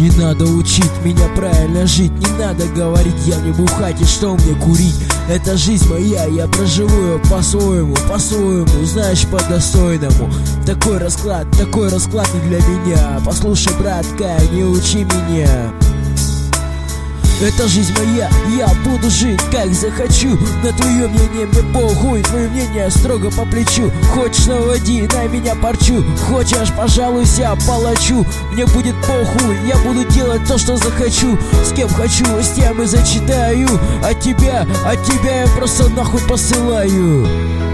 Не надо учить меня правильно жить, не надо говорить, я не бухать и что мне курить. Это жизнь моя, я проживу ее по-своему, знаешь, по-достойному. Такой расклад не для меня. Послушай, братка, не учи меня. Это жизнь моя, я буду жить как захочу. На твое мнение мне похуй, твое мнение строго по плечу. Хочешь, наводи на меня порчу, хочешь, пожалуйся палачу. Мне будет похуй, я буду делать то, что захочу. С кем хочу, с тем и зачитаю. От тебя я просто нахуй посылаю.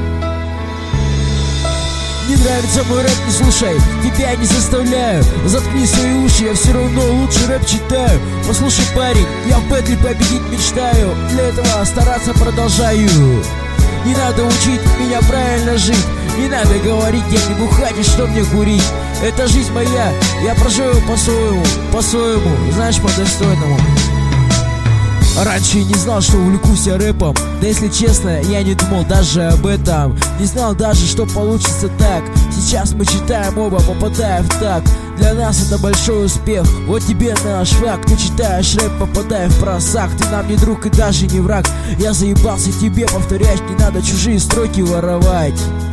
Не нравится мой рэп, не слушай, тебя не заставляю. Заткни свои уши, я все равно лучше рэп читаю. Послушай, парень, я в бэтле победить мечтаю. Для этого стараться продолжаю. Не надо учить меня правильно жить, не надо говорить, где не бухать и что мне курить. Это жизнь моя, я проживу по-своему, знаешь, по-достойному. Раньше я не знал, что увлекусь я рэпом. Да если честно, я не думал даже об этом. Не знал даже, что получится так. Сейчас мы читаем оба, попадая в такт. Для нас это большой успех. Вот тебе наш факт. Ты читаешь рэп, попадая в просак. Ты нам не друг и даже не враг. Я заебался тебе повторять, не надо чужие строки воровать.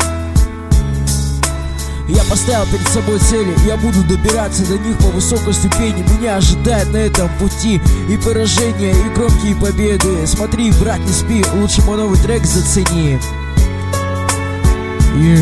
Я поставил перед собой цели, я буду добираться до них по высокой ступени. Меня ожидает на этом пути и поражения, и громкие победы. Смотри, брат, не спи, лучше мой новый трек зацени.